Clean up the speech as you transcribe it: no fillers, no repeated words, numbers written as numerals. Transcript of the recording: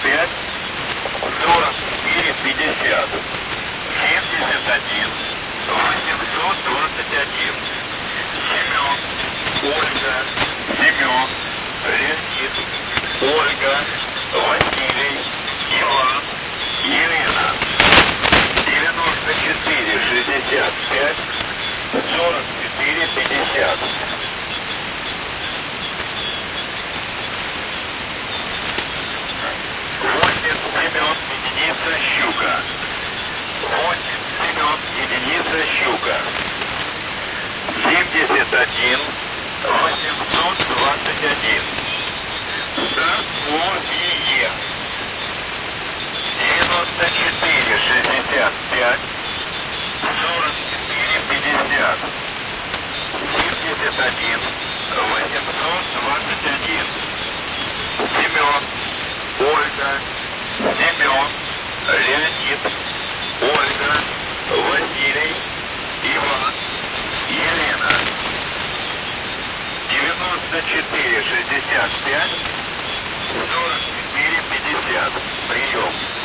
65 44 50 71 821 Семен, Ольга, Семен, Леонид, Ольга, Василий, Иван, Елена. 94 65 44 50 8 Семен, единица, щука. 8 Семен, единица, щука. 71 821 Саковье. 94 65 44 50 71 821 Семен, Ольга, Семен, Леонид, Ольга, Василий, Иван, Елена. 94 65 44 50 Прием.